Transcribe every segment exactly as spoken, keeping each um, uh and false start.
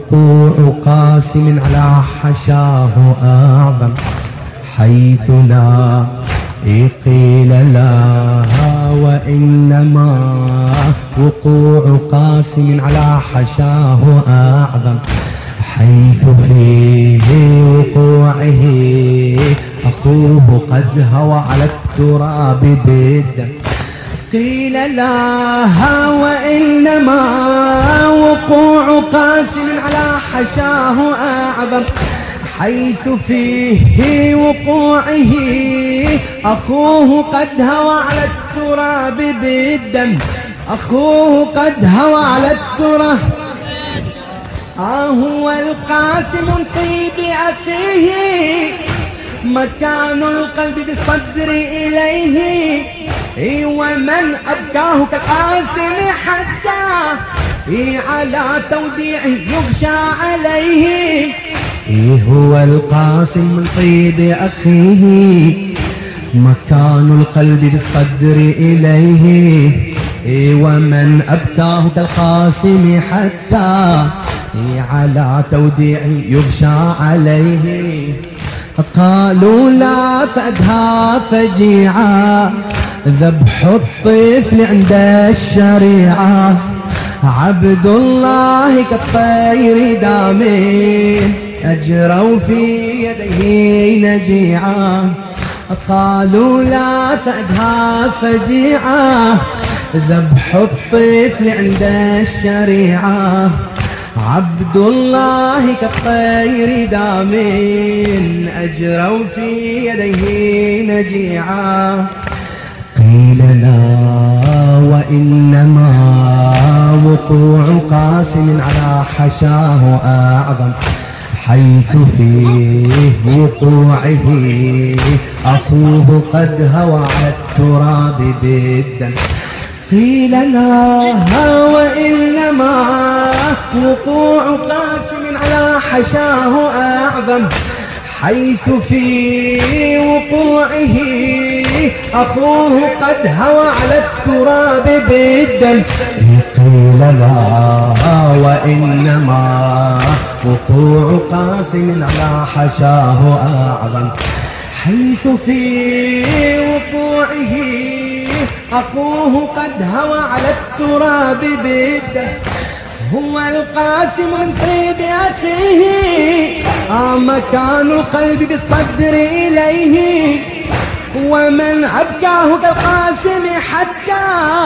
وقوع قاسم على حشاه أعظم، حيث لا قيل لها وإنما وقوع قاسم على حشاه أعظم، حيث فيه وقوعه أخوه قد هوى على التراب بالدم. قيل لها وإنما وقوع قاسم على حشاه أعظم، حيث فيه وقوعه أخوه قد هوى على التراب بالدم، أخوه قد هوى على التراب. آه هو القاسم طيب أخيه، مكان القلب بالصدر إليه، ومن أبكاه كقاسم حتى على توديعه يغشى عليه. هو القاسم من طيب أخيه، مكان القلب بالصدر إليه، ومن أبكاه كالقاسم حتى على توديعه يغشى عليه. قالوا لا فأدها فجيعة، ذبح الطفل عند الشريعة، عبد الله كالطير دامين أجروا في يديه نجيعة. قالوا لا فأدها فجيعة، ذبح الطفل عند الشريعة، عبد الله كالطير دامين أجروا في يديه نجيعة. قيل لا وإنما وقوع قاسم على حشاه أعظم، حيث فيه وقوعه أخوه قد هوى على التراب بالدم. قيل لا وإنما وقوع قاسم على حشاه أعظم، حيث في وقوعه أخوه قد هوى على التراب بالدم. قيل لا وإنما وقوع قاسم على حشاه أعظم، حيث في وقوعه أخوه قد هوى على التراب بالدم. هو القاسم من طيب أخيه، آه مكان القلب بالصدر إليه، ومن أبكاه كالقاسم حتى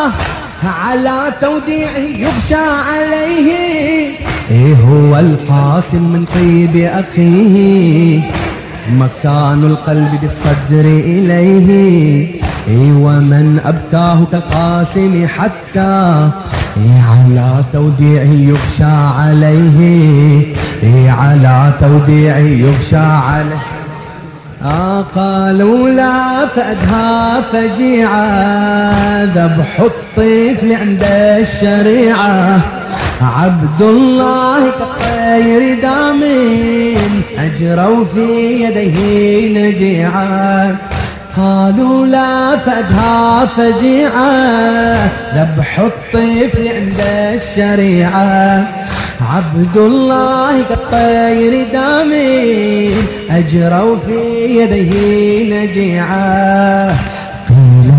على توديعه يغشى عليه. إيه هو القاسم من طيب أخيه، مكان القلب بالصدر إليه، إيه ومن أبكاه كالقاسم حتى على توديعه يغشى عليه، إيه على توديعه يغشى عليه. آه قالوا لا فأدها فجيعة، ذبح الطفل عند الشريعة، عبد الله كالطير دامين أجروا في يديه نجيعة. قالوا لا فأدها فجيعة، ذبح الطفل عند الشريعة، عبد الله كالطير دامين أجروا في يديه نجيعة. قيل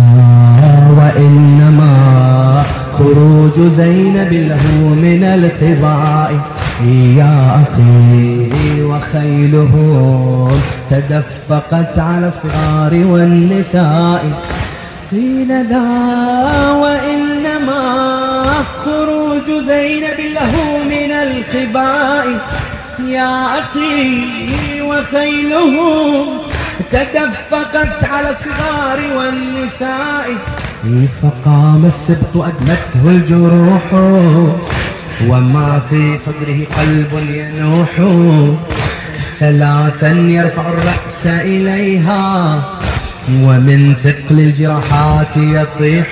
وإنما خروج زينب له من الخباء، يا أخي وخيلهم تدفقت على الصغار والنساء. قيل لا وإنما خروج زينب له من الخباء، يا أخي وخيلهم تدفقت على الصغار والنساء. فقام السبط أدمته الجروح، وما في صدره قلب ينوح، ثلاثا يرفع الرأس إليها، ومن ثقل الجراحات يطيح.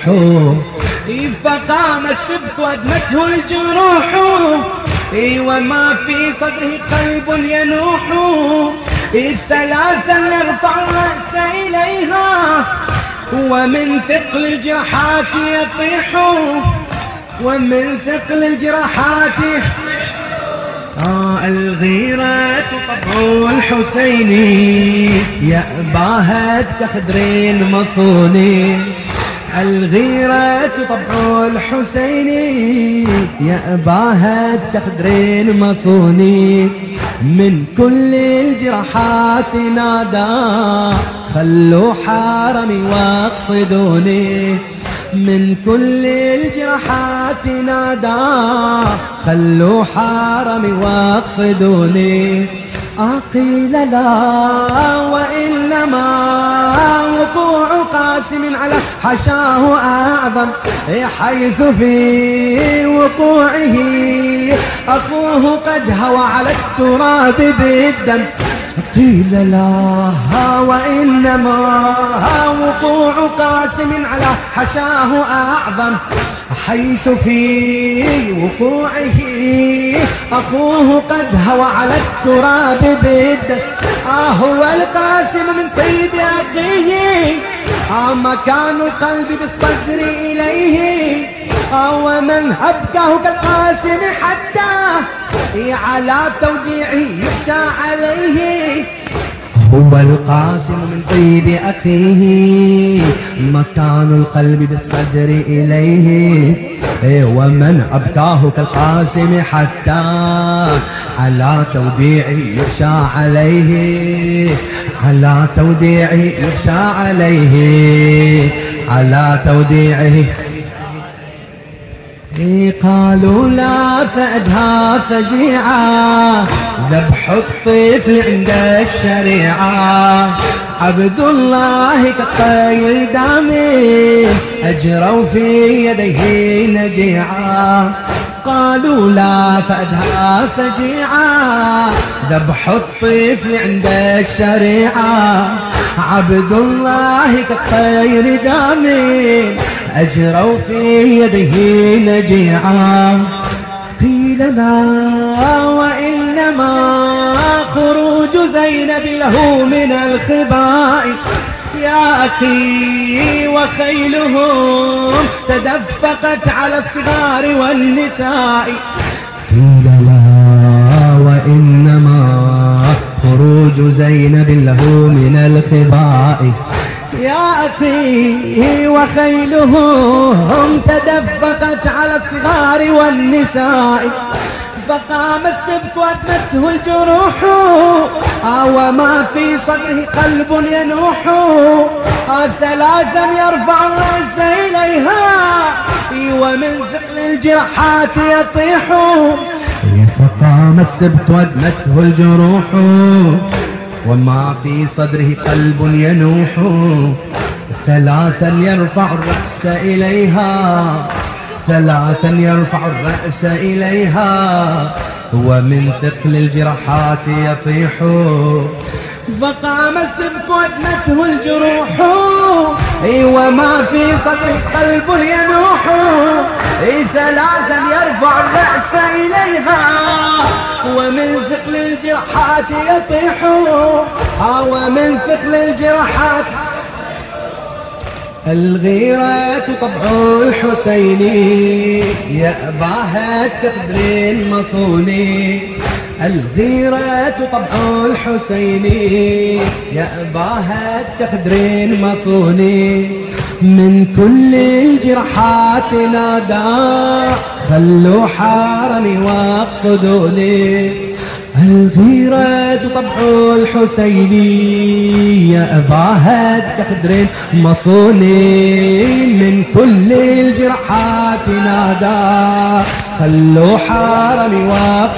فقام السبط أدمته الجروح، وما في صدره قلب ينوح، ثلاثا يرفع الرأس إليها، ومن ثقل الجراحات يطيح، ومن ثقل الجراحات. آه الغيرة طبع الحسيني يأباها كخدرين مصوني. الغيرة طبع الحسيني يأباها كخدرين مصوني. من كل الجراحات نادى خلوا حرمي واقصدوني. من كل الجراحات نادى خلوا حرمي واقصدوني. أقيل لا وإنما وقوع قاسم على حشاه أعظم، حيث في وقوعه أخوه قد هوى على التراب بالدم. قيل لا وإنما وقوع قاسم على حشاه أعظم، حيث في وقوعه أخوه قد هوى على التراب بالدم. آه هو القاسم من طيب أخيه، آه مكان القلب بالصدر إليه. آه ومن أبكاه كالقاسم حتى على توديعه يخشى عليه. هو القاسم من طيب أخيه، مكان القلب بالصدر إليه. ومن أبكاه كالقاسم حتى على توديعه يخشى عليه. على توديعه يخشى عليه. على توديعه. قالوا لا فأدها فجيعة، ذبح الطفل عند الشريعة. عبد الله كالطير دامي أجروا في يديه نجيعة. قالوا لا فأدها فجيعة، ذبح الطفل عند الشريعة. عبد الله كالطير دامي أجروا في يده نجيعا. قيل لا وإنما خروج زينب له من الخباء. يا أخي وخيلهم تدفقت على الصغار والنساء. قيل لا وإنما خروج زينب له من الخباء. يا أخي وخيلهم تدفقت على الصغار والنساء. فقام السبط وأدمته الجروح، وما في صدره قلب ينوح. ثلاثا يرفع الرأس إليها، ومن ثقل الجراحات يطيح. فقام السبط وأدمته الجروح، وما في صدره قلب ينوح. ثلاثا يرفع الرأس إليها. ثلاثا يرفع الرأس إليها، ومن ثقل الجراحات يطيح. فقام السبط وأدمته الجروح، وما في صدره قلب ينوح. ثلاثا يرفع الرأس إليها، ومن ثقل الجراحات يطيح. ومن ثقل الجراحات. الغيرة طبع الحسيني يأباها كخدر المصوني. الغيرة طبع الحسيني يأباها كخدر المصوني. من كل الجراحات نادى خلوا حرمي واقصدوني. الغيرة طبع الحسيني يأباها كخدر مصوني. من كل الجراحات نادى خلوا حرمي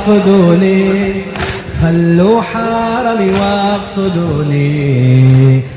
واقصدوني. خلوا حرمي واقصدوني.